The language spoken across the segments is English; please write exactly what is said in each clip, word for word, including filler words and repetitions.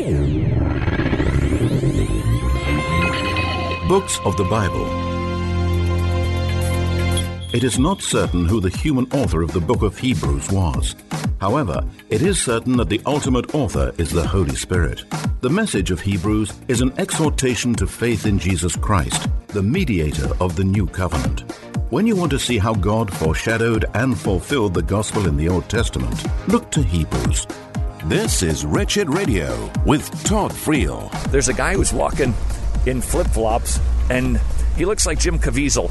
Books of the Bible. It is not certain who the human author of the book of Hebrews was. However, it is certain that the ultimate author is the Holy Spirit. The message of Hebrews is an exhortation to faith in Jesus Christ, the mediator of the new covenant. When you want to see how God foreshadowed and fulfilled the gospel in the Old Testament, look to Hebrews. This is Wretched Radio with Todd Friel. There's a guy who's walking in flip-flops, and he looks like Jim Caviezel.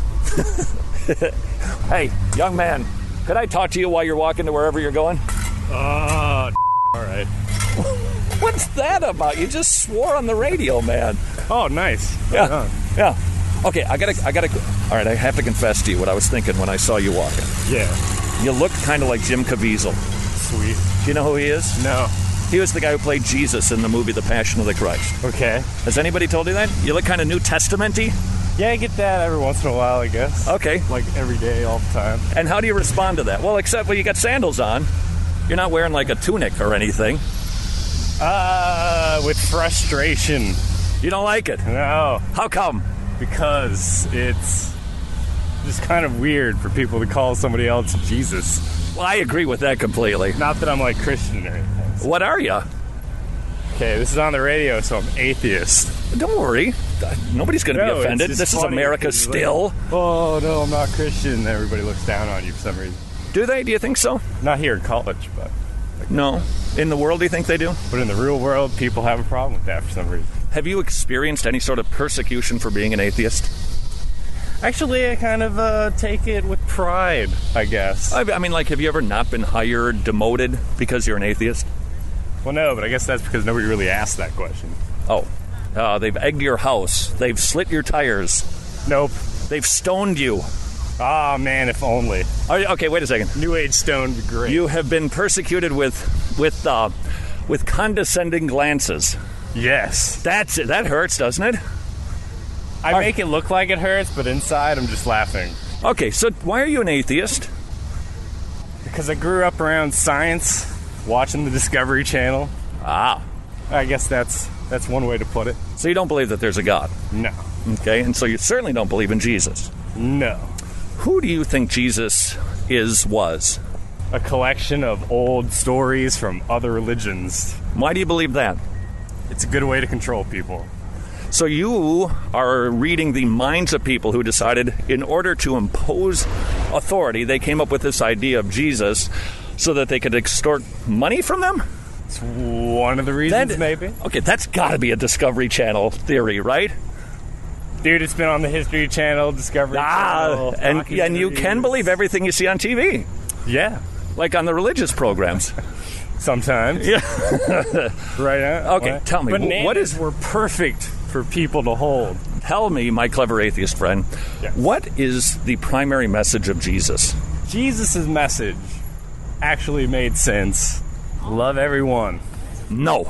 Hey, young man, could I talk to you while you're walking to wherever you're going? Uh, all right. What's that about? You just swore on the radio, man. Oh, nice. Yeah, Right yeah. Okay, I gotta, I gotta. All right, I have to confess to you what I was thinking when I saw you walking. Yeah. You look kind of like Jim Caviezel. Sweet. Do you know who he is? No. He was the guy who played Jesus in the movie The Passion of the Christ. Okay. Has anybody told you that? You look kind of New Testament-y? Yeah, I get that every once in a while, I guess. Okay. Like every day, all the time. And how do you respond to that? Well, except when you got sandals on. You're not wearing like a tunic or anything. Uh, with frustration. You don't like it? No. How come? Because it's just kind of weird for people to call somebody else Jesus. Well, I agree with that completely. Not that I'm like Christian or anything. So. What are you? Okay, this is on the radio, so I'm atheist. Don't worry. Nobody's going to No, be offended. it's This just is America like, still. oh, no, I'm not Christian. Everybody looks down on you for some reason. Do they? Do you think so? Not here in college, but... Like, no. In the world, do you think they do? But in the real world, people have a problem with that for some reason. Have you experienced any sort of persecution for being an atheist? Actually, I kind of uh, take it with pride, I guess. I, I mean, like, have you ever not been hired, demoted because you're an atheist? Well, no, but I guess that's because nobody really asked that question. Oh. Uh, they've egged your house. They've slit your tires. Nope. They've stoned you. Ah, oh, man, if only. Are you, okay, wait a second. New Age stone would be great. You have been persecuted with with uh, with condescending glances. Yes. That's it. That hurts, doesn't it? I are, make it look like it hurts, but inside I'm just laughing. Okay, so why are you an atheist? Because I grew up around science, watching the Discovery Channel. Ah. I guess that's that's one way to put it. So you don't believe that there's a God? No. Okay, and so you certainly don't believe in Jesus? No. Who do you think Jesus is, was? A collection of old stories from other religions. Why do you believe that? It's a good way to control people. So you are reading the minds of people who decided in order to impose authority, they came up with this idea of Jesus so that they could extort money from them? It's one of the reasons, that, maybe. Okay, that's got to be a Discovery Channel theory, right? Dude, it's been on the History Channel, Discovery ah, Channel. And, and you can believe everything you see on T V. Yeah. Like on the religious programs. Sometimes. Yeah. Right now. Okay, what? tell me, Bananas what is... were perfect for people to hold. Tell me, my clever atheist friend, yes. What is the primary message of Jesus? Jesus' message actually made sense. Love everyone. No.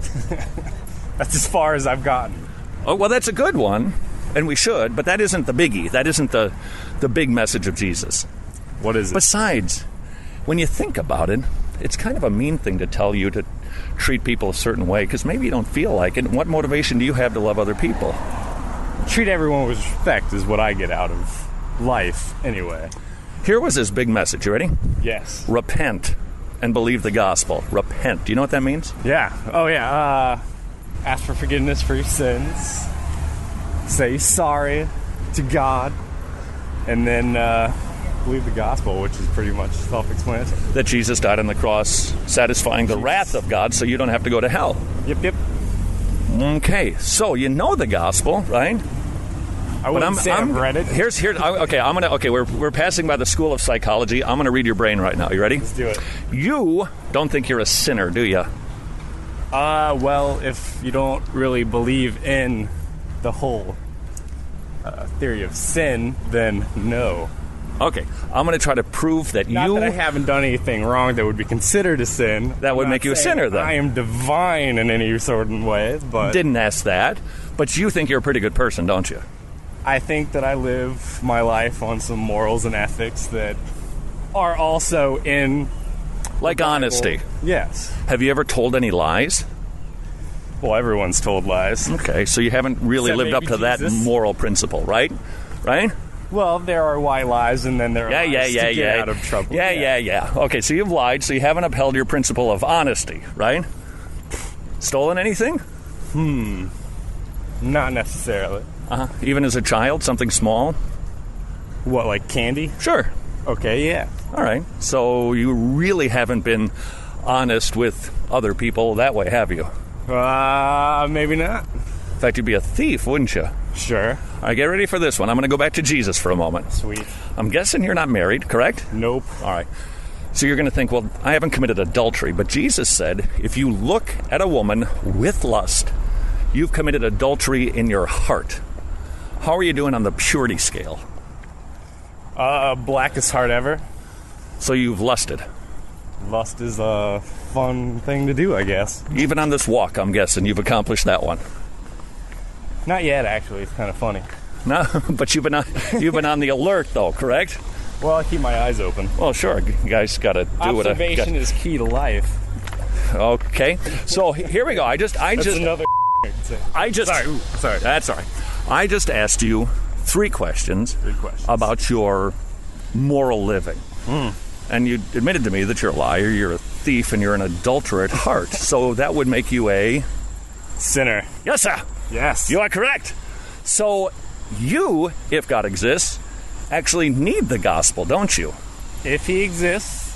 That's as far as I've gotten. Oh, well, that's a good one, and we should, but that isn't the biggie. That isn't the, the big message of Jesus. What is it? Besides, when you think about it, it's kind of a mean thing to tell you to treat people a certain way, because maybe you don't feel like it. What motivation do you have to love other people? Treat everyone with respect is what I get out of life, anyway. Here was his big message. You ready? Yes. Repent and believe the gospel. Repent. Do you know what that means? Yeah. Oh, yeah. Uh, ask for forgiveness for your sins. Say sorry to God. And then uh, believe the gospel, which is pretty much self-explanatory. That Jesus died on the cross, satisfying the wrath of God so you don't have to go to hell. Yep, yep. Okay, so you know the gospel, right? I wouldn't say I've read it. Here's here. Okay, I'm gonna. Okay, we're we're passing by the School of Psychology. I'm gonna read your brain right now. You ready? Let's do it. You don't think you're a sinner, do you? Uh, well, if you don't really believe in the whole uh, theory of sin, then no. Okay, I'm going to try to prove that Not you... Not that I haven't done anything wrong that would be considered a sin. That would make you a sinner, then. I am divine in any sort of way, but... Didn't ask that, but you think you're a pretty good person, don't you? I think that I live my life on some morals and ethics that are also in... Like honesty. Yes. Have you ever told any lies? Well, everyone's told lies. Okay, so you haven't really Except lived up maybe to that Jesus. moral principle, right? Right? Well, there are white lies, and then there are Yeah, lies yeah, yeah, to get yeah. out of trouble. Yeah, yeah, yeah. Okay, so you've lied, so you haven't upheld your principle of honesty, right? Stolen anything? Not necessarily. Uh-huh. Even as a child, something small? What, like candy? Sure. Okay, yeah. All right. So you really haven't been honest with other people that way, have you? Uh, maybe not. In fact, you'd be a thief, wouldn't you? Sure. All right, get ready for this one. I'm going to go back to Jesus for a moment. Sweet. I'm guessing you're not married, correct? Nope. All right. So you're going to think, well, I haven't committed adultery. But Jesus said, if you look at a woman with lust, you've committed adultery in your heart. How are you doing on the purity scale? Uh, blackest heart ever. So you've lusted. Lust is a fun thing to do, I guess. Even on this walk, I'm guessing you've accomplished that one. Not yet, actually. It's kind of funny. No, but you've been on, you've been on the alert, though, correct? Well, I keep my eyes open. Well, sure. You guys got to do what I Observation is key to life. Okay. So here we go. I just, I That's just, another I just. Sorry, ooh, sorry. That's all right. I just asked you three questions, Three questions. about your moral living, Mm. and you admitted to me that you're a liar, you're a thief, and you're an adulterer at heart. So that would make you a Sinner. yes, sir. Yes. You are correct. So you, if God exists, actually need the gospel, don't you? If he exists,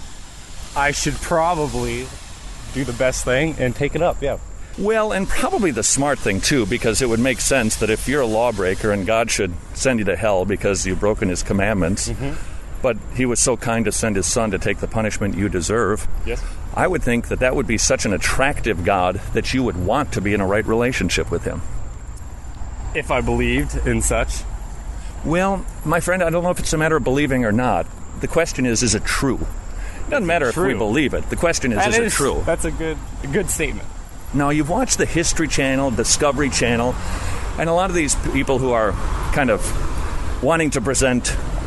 I should probably do the best thing and take it up, yeah. Well, and probably the smart thing, too, because it would make sense that if you're a lawbreaker and God should send you to hell because you've broken his commandments, Mm-hmm. but he was so kind to send his son to take the punishment you deserve, Yes. I would think that that would be such an attractive God that you would want to be in a right relationship with him. If I believed in such. Well, my friend, I don't know if it's a matter of believing or not. The question is, is it true? It doesn't matter if we true? believe it. The question is, That is it true? That's a good, a good statement. Now, you've watched the History Channel, Discovery Channel, and a lot of these people who are kind of wanting to present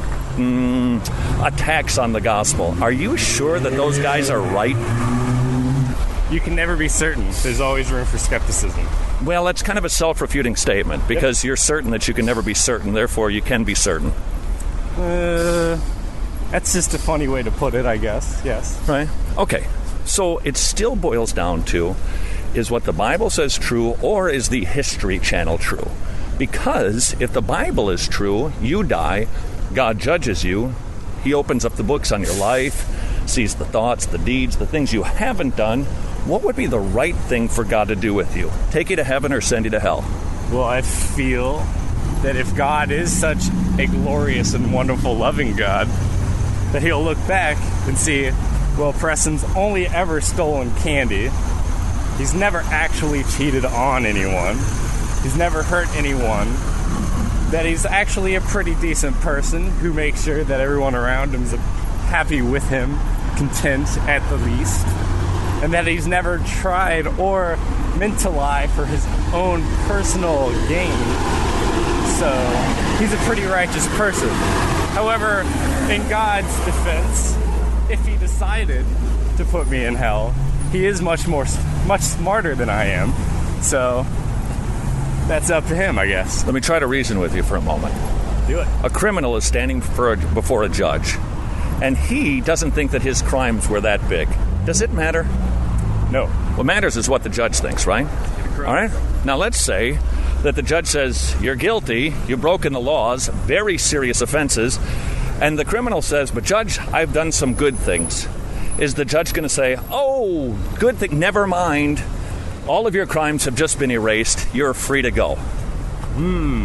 mm, attacks on the gospel. Are you sure that those guys are right? You can never be certain. There's always room for skepticism. Well, that's kind of a self-refuting statement because you're certain that you can never be certain, therefore you can be certain. Uh, that's just a funny way to put it, I guess. Yes. Right? Okay. So it still boils down to, is what the Bible says true, or is the History Channel true? Because if the Bible is true, you die, God judges you, he opens up the books on your life, sees the thoughts, the deeds, the things you haven't done. What would be the right thing for God to do with you? Take you to heaven or send you to hell? Well, I feel that if God is such a glorious and wonderful, loving God, that he'll look back and see, well, Preston's only ever stolen candy. He's never actually cheated on anyone. He's never hurt anyone. That he's actually a pretty decent person who makes sure that everyone around him is happy with him, content at the least. And that he's never tried or meant to lie for his own personal gain. So, he's a pretty righteous person. However, in God's defense, if he decided to put me in hell, he is much more, much smarter than I am. So, that's up to him, I guess. Let me try to reason with you for a moment. Do it. A criminal is standing for a, before a judge, and he doesn't think that his crimes were that big. Does it matter? No. What matters is what the judge thinks, right? All right? Now, let's say that the judge says, you're guilty, you've broken the laws, very serious offenses, and the criminal says, but judge, I've done some good things. Is the judge going to say, oh, good thing, never mind, all of your crimes have just been erased, you're free to go? Hmm.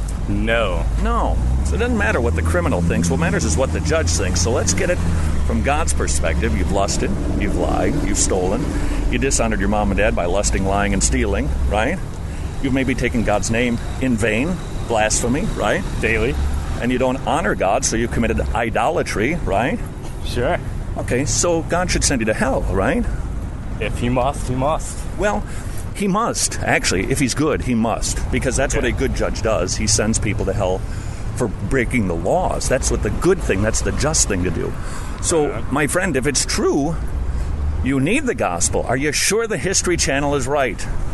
No. No. So it doesn't matter what the criminal thinks. What matters is what the judge thinks. So let's get it from God's perspective. You've lusted, you've lied, you've stolen, you dishonored your mom and dad by lusting, lying, and stealing, right? You've maybe taken God's name in vain, blasphemy, right? Daily. And you don't honor God, so you've committed idolatry, right? Sure. Okay, so God should send you to hell, right? If he must, he must. Well, he must. Actually, if he's good, he must. Because that's Okay. what a good judge does. He sends people to hell for breaking the laws. That's what the good thing, that's the just thing to do. So, Right. my friend, if it's true, you need the gospel. Are you sure the History Channel is right?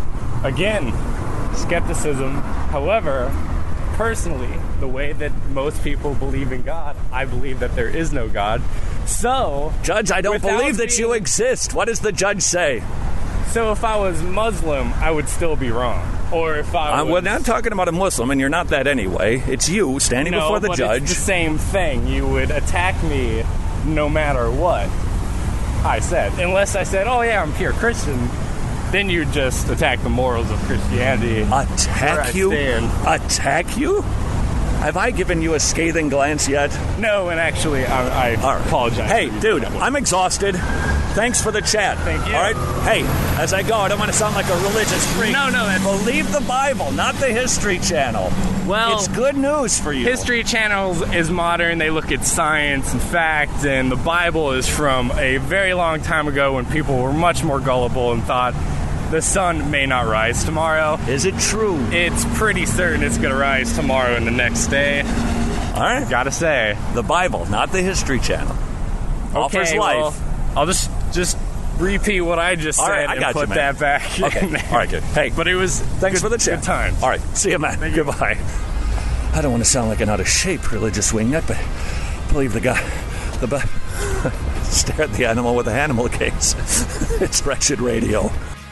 again, skepticism. However, personally, the way that most people believe in God, I believe that there is no God. So, Judge, I don't believe that being, you exist. What does the judge say? So if I was Muslim, I would still be wrong. Or if I uh, was... Well, now I'm talking about a Muslim, and you're not that anyway. It's you standing no, before the but judge. It's the same thing. You would attack me no matter what I said. Unless I said, oh yeah, I'm pure Christian. Then you just attack the morals of Christianity. Attack you? Attack you? Have I given you a scathing glance yet? No, and actually, I, I right. apologize. Hey, dude, I'm exhausted. Thanks for the chat. Thank you. All right? Hey, as I go, I don't want to sound like a religious freak. No, no. That's... Believe the Bible, not the History Channel. Well, it's good news for you. History Channel is modern. They look at science and fact, and the Bible is from a very long time ago when people were much more gullible and thought the sun may not rise tomorrow. Is it true? It's pretty certain it's going to rise tomorrow and the next day. All right. Gotta say. The Bible, not the History Channel. Okay, offers life. Well, I'll just just repeat what I just All said right, I and got put you, that back. Okay. All right, good. Hey, but it was thanks good, for the chat. Good times. All right. See you, man. Thank Goodbye. You. I don't want to sound like an out-of-shape religious wingnut, but believe the guy. The bu- stare at the animal with a animal case. It's Wretched Radio.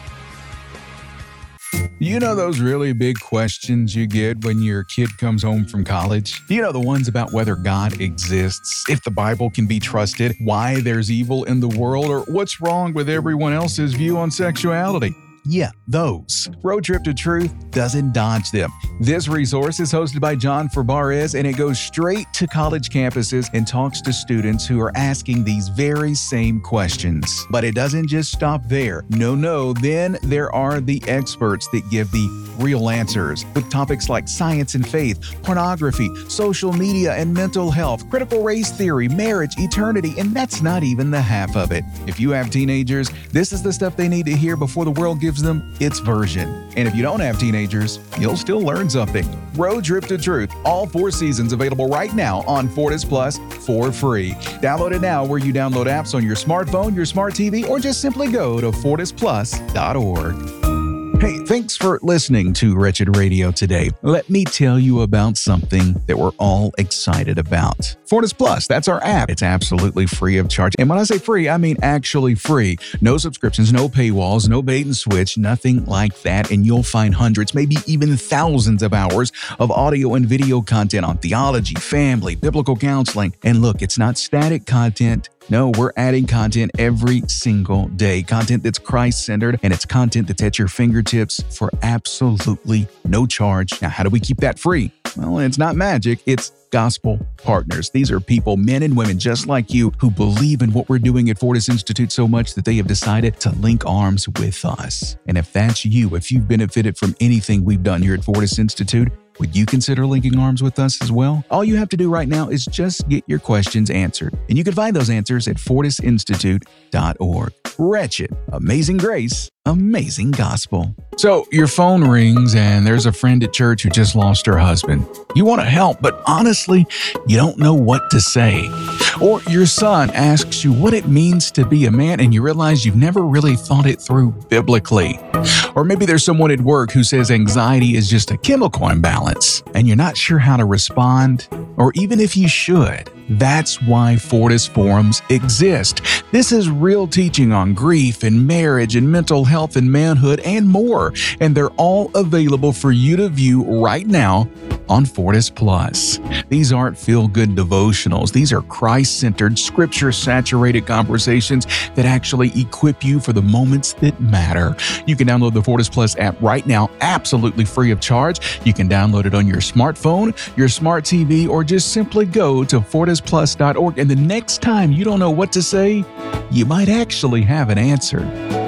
You know those really big questions you get when your kid comes home from college? You know the ones about whether God exists, if the Bible can be trusted, why there's evil in the world, or what's wrong with everyone else's view on sexuality? Yeah, those. Road Trip to Truth doesn't dodge them. This resource is hosted by John Fabarez, and it goes straight to college campuses and talks to students who are asking these very same questions. But it doesn't just stop there. No, no, then there are the experts that give the real answers with topics like science and faith, pornography, social media and mental health, critical race theory, marriage, eternity, and that's not even the half of it. If you have teenagers, this is the stuff they need to hear before the world gives them its version. And if you don't have teenagers, you'll still learn something. Road Trip to Truth, all four seasons available right now on Fortis Plus for free. Download it now where you download apps on your smartphone, your smart T V, or just simply go to fortis plus dot org. Hey, thanks for listening to Wretched Radio today. Let me tell you about something that we're all excited about. Fortis Plus, that's our app. It's absolutely free of charge. And when I say free, I mean actually free. No subscriptions, no paywalls, no bait and switch, nothing like that. And you'll find hundreds, maybe even thousands of hours of audio and video content on theology, family, biblical counseling. And look, it's not static content. No, we're adding content every single day. Content that's Christ-centered, and it's content that's at your fingertips for absolutely no charge. Now, how do we keep that free? Well, it's not magic. It's gospel partners. These are people, men and women just like you, who believe in what we're doing at Fortis Institute so much that they have decided to link arms with us. And if that's you, if you've benefited from anything we've done here at Fortis Institute, would you consider linking arms with us as well? All you have to do right now is just get your questions answered. And you can find those answers at fortis institute dot org. Wretched, amazing grace, amazing gospel. So your phone rings and there's a friend at church who just lost her husband. You want to help, but honestly, you don't know what to say. Or your son asks you what it means to be a man and you realize you've never really thought it through biblically. Or maybe there's someone at work who says anxiety is just a chemical imbalance and you're not sure how to respond, or even if you should. That's why Fortis Forums exist. This is real teaching on grief and marriage and mental health and manhood and more. And they're all available for you to view right now on Fortis Plus. These aren't feel-good devotionals. These are Christ-centered, scripture-saturated conversations that actually equip you for the moments that matter. You can download the Fortis Plus app right now, absolutely free of charge. You can download it on your smartphone, your smart T V, or just simply go to fortis plus dot org. And the next time you don't know what to say, you might actually have an answer.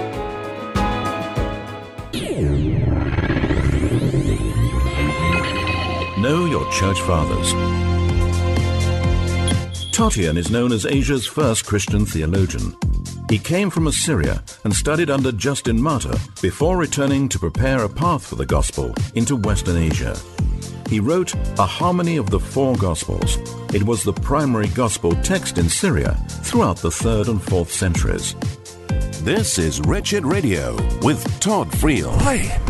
Know your church fathers. Tatian is known as Asia's first Christian theologian. He came from Assyria and studied under Justin Martyr before returning to prepare a path for the gospel into Western Asia. He wrote A Harmony of the Four Gospels. It was the primary gospel text in Syria throughout the third and fourth centuries. This is Wretched Radio with Todd Friel. Boy,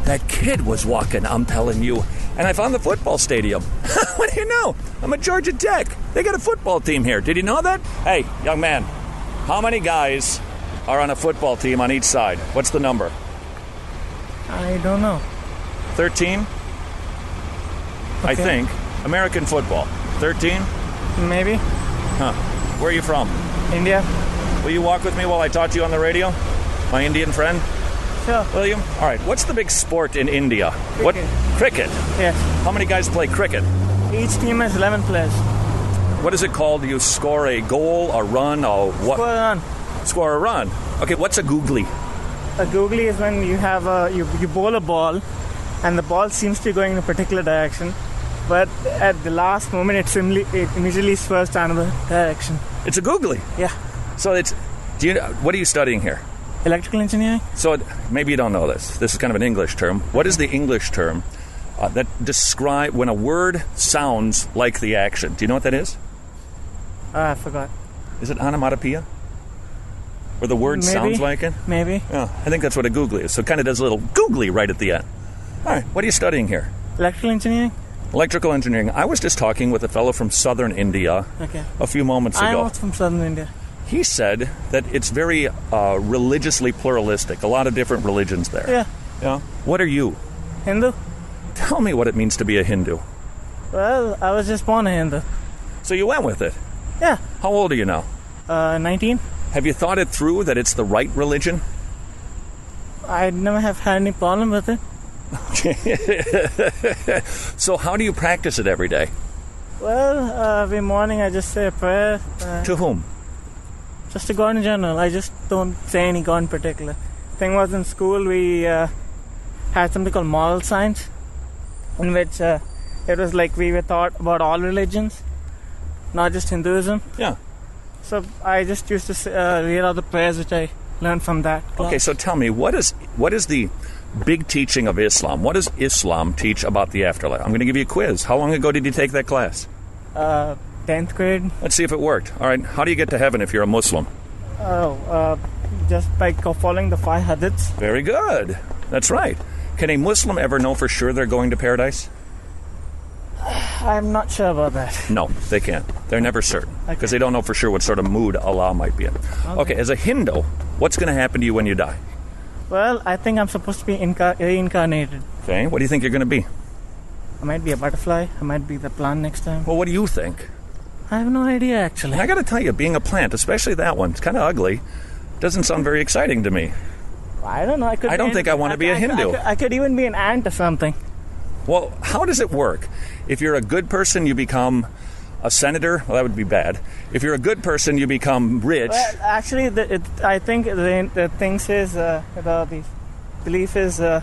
That kid was walking, I'm telling you. And I found the football stadium. What do you know? I'm at Georgia Tech. They got a football team here. Did you know that? Hey, young man, how many guys are on a football team on each side? What's the number? I don't know. thirteen? Okay. I think. American football. thirteen? Maybe. Huh. Where are you from? India. Will you walk with me while I talk to you on the radio? My Indian friend? Sure. William? All right. What's the big sport in India? What? Cricket. Yes. How many guys play cricket? Each team has eleven players. What is it called? You score a goal, a run, a what? Score a run. Score a run. Okay, what's a googly? A googly is when you have a you, you bowl a ball, and the ball seems to be going in a particular direction, but at the last moment it simply it immediately swerves to another direction. It's a googly. Yeah. So it's. Do you? What are you studying here? Electrical engineering. So it, maybe you don't know this. This is kind of an English term. What is the English term uh, that describe when a word sounds like the action? Do you know what that is? Ah, I forgot. Is it onomatopoeia? Where the word Maybe. sounds like it? Maybe. Yeah, I think that's what a googly is. So it kind of does a little googly right at the end. All right, what are you studying here? Electrical engineering. Electrical engineering. I was just talking with a fellow from southern India Okay. a few moments I'm ago. also from southern India. He said that it's very uh, religiously pluralistic, a lot of different religions there. Yeah. Yeah. What are you? Hindu. Tell me what it means to be a Hindu. Well, I was just born a Hindu. So you went with it. Yeah. How old are you now? Uh, nineteen. Have you thought it through that it's the right religion? I never have had any problem with it. So how do you practice it every day? Well, uh, every morning I just say a prayer. Uh, To whom? just to God in general. I just don't say any God in particular. Thing was, in school we uh, had something called moral science, in which uh, it was like we were taught about all religions, not just Hinduism. Yeah. So I just used to say, uh, read out the prayers which I learned from that class. Okay, so tell me, what is what is the big teaching of Islam? What does Islam teach about the afterlife? I'm going to give you a quiz. How long ago did you take that class? Uh, tenth grade. Let's see if it worked. All right, how do you get to heaven if you're a Muslim? Oh, uh, just by co- following the five hadiths. Very good. That's right. Can a Muslim ever know for sure they're going to paradise? I'm not sure about that. No, they can't. They're never certain because Okay. they don't know for sure what sort of mood Allah might be in. Okay, Okay. as a Hindu, what's going to happen to you when you die? Well, I think I'm supposed to be inca- reincarnated. Okay, what do you think you're going to be? I might be a butterfly. I might be the plant next time. Well, what do you think? I have no idea, actually. And I got to tell you, being a plant, especially that one, it's kind of ugly. Doesn't sound very exciting to me. I don't know. I could. I don't be think I wanna be a I could- Hindu. I could, I could even be an ant or something. Well, how does it work? If you're a good person, you become a senator. Well, that would be bad. If you're a good person, you become rich. Well, actually, the, it, I think the, the thing says uh, the, the belief is uh,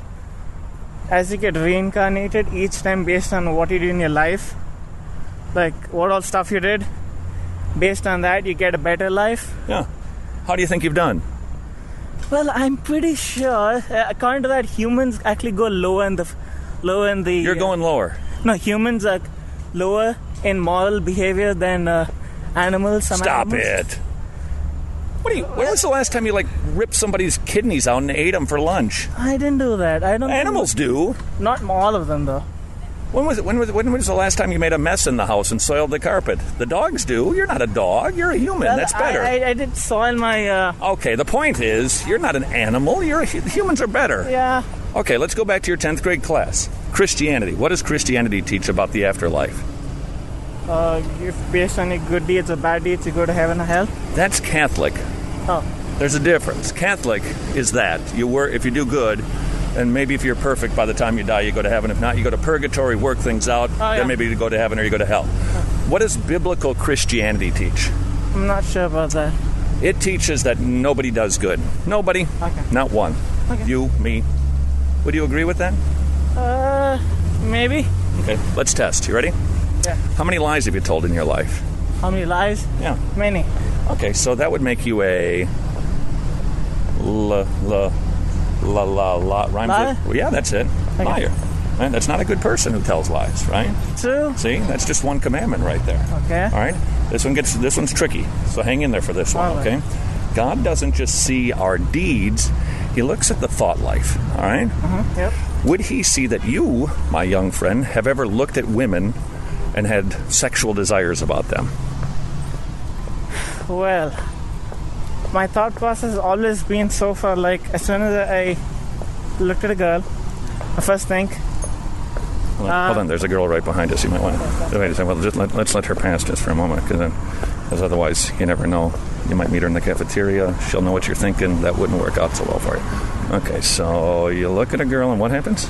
as you get reincarnated each time based on what you do in your life, like what all stuff you did. Based on that, you get a better life. Yeah. How do you think you've done? Well, I'm pretty sure, uh, according to that, humans actually go lower in the lower in the. You're uh, going lower. No, humans are lower in moral behavior than uh, animals. Some Stop animals. it. What do you? When was the last time you like ripped somebody's kidneys out and ate them for lunch? I didn't do that. I don't. think- Animals do. Not all of them, though. When was it? When was when was the last time you made a mess in the house and soiled the carpet? The dogs do. You're not a dog. You're a human. Well, That's better. I, I, I did soil my. Uh, Okay. The point is, you're not an animal. You're a, humans are better. yeah. Okay. Let's go back to your tenth grade class. Christianity. What does Christianity teach about the afterlife? Uh, if based on your good deeds or bad deeds, you go to heaven or hell. That's Catholic. Oh. There's a difference. Catholic is that you work if you do good, and maybe if you're perfect by the time you die, you go to heaven. If not, you go to purgatory, work things out. Oh, yeah. Then maybe you go to heaven or you go to hell. What does biblical Christianity teach? I'm not sure about that. It teaches that nobody does good. Nobody. Okay. Not one. Okay. You, me. Would you agree with that? Uh, maybe. Okay. Let's test. You ready? Yeah. How many lies have you told in your life? How many lies? Yeah. Many. Okay, so that would make you a la la la la la rhymes Liar? with well, yeah, that's it. Okay. Liar. Right? That's not a good person who tells lies, right? True. See, that's just one commandment right there. Okay. All right. This one gets this one's tricky. So hang in there for this one, All right. okay? God doesn't just see our deeds; He looks at the thought life. All right. Uh-huh. Yep. would he see that you, my young friend, have ever looked at women and had sexual desires about them? Well, my thought process has always been so far like as soon as I looked at a girl, I first think. Hold on, uh, hold on. There's a girl right behind us. You might want to wait a second. Well, just let, let's let her pass just for a moment, because otherwise you never know. You might meet her in the cafeteria. She'll know what you're thinking. That wouldn't work out so well for you. Okay, so you look at a girl, and what happens?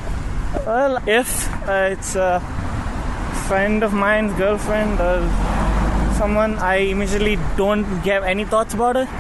Well, if uh, it's a friend of mine's girlfriend or someone, I immediately don't give any thoughts about it.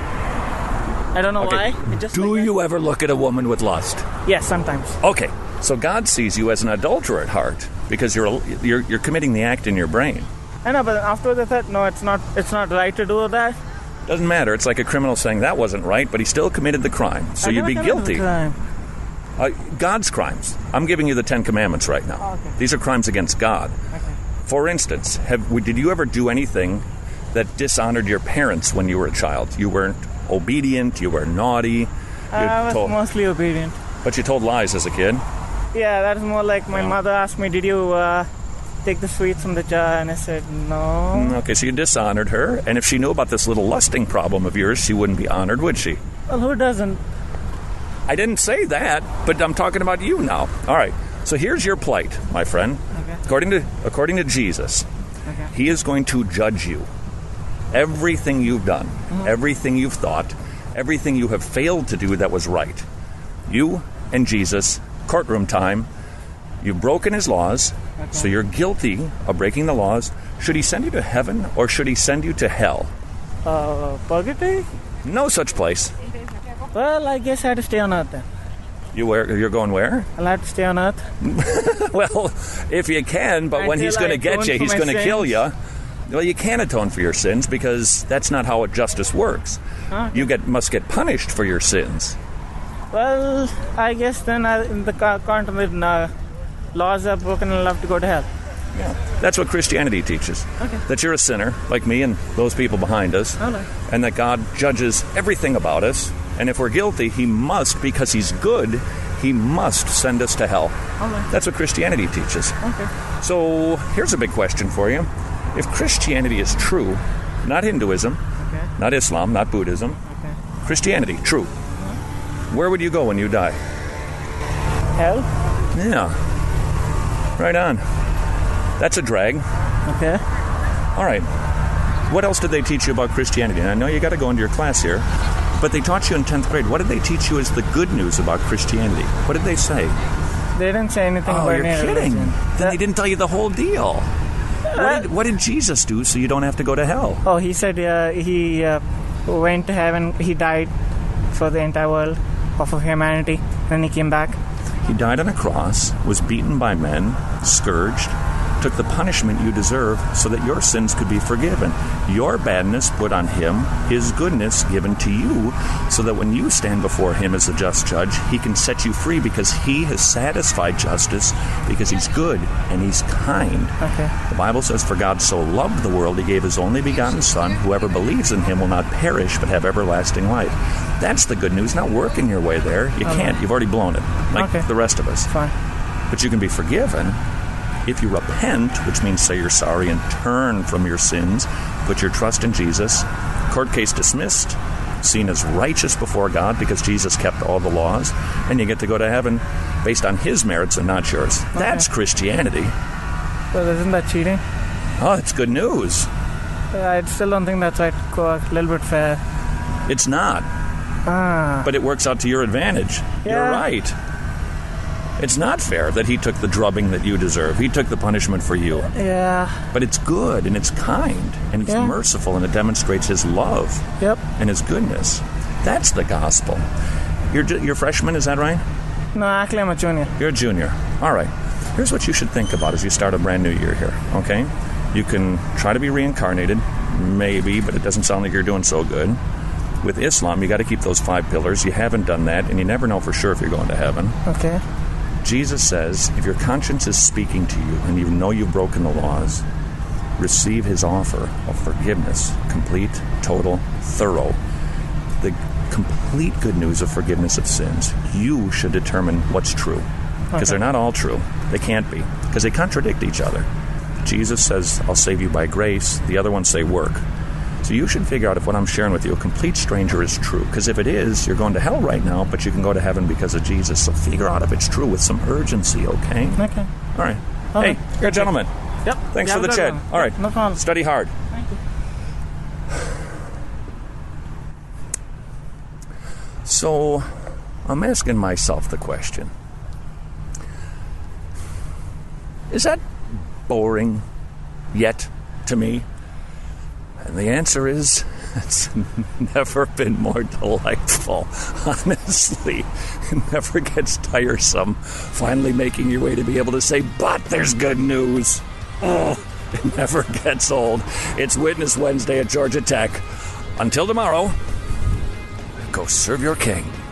I don't know okay. why. It just Do like you ever look at a woman with lust? Yes, sometimes. Okay, so God sees you as an adulterer at heart because you're you're you're committing the act in your brain. I know, but afterwards I thought, no, it's not. It's not right to do that. Doesn't matter. It's like a criminal saying that wasn't right, but he still committed the crime. So I you'd be guilty. The crime. Uh, God's crimes. I'm giving you the Ten Commandments right now. Oh, okay. These are crimes against God. Okay. For instance, have did you ever do anything that dishonored your parents when you were a child? You weren't obedient, you were naughty. You I was told, mostly obedient. But you told lies as a kid? Yeah, that's more like my Yeah. mother asked me, did you uh, take the sweets from the jar? And I said, no. Okay, so you dishonored her, and if she knew about this little lusting problem of yours, she wouldn't be honored, would she? Well, who doesn't? I didn't say that, but I'm talking about you now. All right, so here's your plight, my friend. Okay. According to according to Jesus, Okay. he is going to judge you. Everything you've done, mm-hmm. everything you've thought, everything you have failed to do that was right. You and Jesus, courtroom time, you've broken his laws, Okay. so you're guilty of breaking the laws. Should he send you to heaven or should he send you to hell? Uh, purgatory? No such place. Well, I guess I had to stay on Earth then. You where? You're going where? I'll have to stay on Earth. Well, if you can, but when Until he's going to I get atone you, for he's my going to kill sins. you. Well, you can't atone for your sins because that's not how justice works. Okay. You get must get punished for your sins. Well, I guess then I, in the ca- quantum with uh, laws are broken and I'll have to go to hell. Yeah. That's what Christianity teaches. Okay. That you're a sinner, like me and those people behind us, All right. and that God judges everything about us. And if we're guilty, he must, because he's good, he must send us to hell. All right. That's what Christianity teaches. Okay. So here's a big question for you. If Christianity is true, not Hinduism, Okay. not Islam, not Buddhism, Okay. Christianity, true, where would you go when you die? Hell? Yeah. Right on. That's a drag. Okay. All right. What else did they teach you about Christianity? And I know you got to go into your class here, but they taught you in tenth grade. What did they teach you as the good news about Christianity? What did they say? They didn't say anything Oh, about you're any kidding. religion. Then they didn't tell you the whole deal. What did, what did Jesus do so you don't have to go to hell? Oh, he said uh, he uh, went to heaven. He died for the entire world, of humanity. Then he came back. He died on a cross, was beaten by men, scourged, took the punishment you deserve so that your sins could be forgiven. Your badness put on him, his goodness given to you, so that when you stand before him as a just judge, he can set you free because he has satisfied justice, because he's good and he's kind. Okay. The Bible says, for God so loved the world, he gave his only begotten Son. Whoever believes in him will not perish, but have everlasting life. That's the good news, not working your way there. You Okay. can't. You've already blown it, like Okay. the rest of us. Fine. But you can be forgiven if you repent, which means say you're sorry and turn from your sins, put your trust in Jesus, court case dismissed, seen as righteous before God because Jesus kept all the laws, and you get to go to heaven based on his merits and not yours. Okay. That's Christianity. Well, isn't that cheating? Oh, it's good news. Uh, I still don't think that's right. A little bit fair. It's not, Ah. but it works out to your advantage. You're Yeah. right. It's not fair that he took the drubbing that you deserve. He took the punishment for you. Yeah. But it's good and it's kind and it's Yeah. merciful and it demonstrates his love Yep. and his goodness. That's the gospel. You're ju- you're a freshman, is that right? No, actually, I'm a junior. You're a junior. All right. Here's what you should think about as you start a brand new year here, okay? You can try to be reincarnated, maybe, but it doesn't sound like you're doing so good. With Islam, you got to keep those five pillars. You haven't done that, and you never know for sure if you're going to heaven. Okay. Jesus says, if your conscience is speaking to you and you know you've broken the laws, receive his offer of forgiveness, complete, total, thorough. The complete good news of forgiveness of sins. You should determine what's true. because they're not all true. They can't be, because they contradict each other. Jesus says, I'll save you by grace. The other ones say work. So you should figure out if what I'm sharing with you, a complete stranger, is true. Because if it is, you're going to hell right now, but you can go to heaven because of Jesus. So figure out if it's true with some urgency, okay? Okay. All right. Okay. Hey, you're a gentleman. Yep. Thanks Yeah, for the good chat. one. All right. No problem. Study hard. Thank you. So I'm asking myself the question, is that boring yet to me? And the answer is, it's never been more delightful. Honestly, it never gets tiresome finally making your way to be able to say, but there's good news. Oh, it never gets old. It's Witness Wednesday at Georgia Tech. Until tomorrow, go serve your king.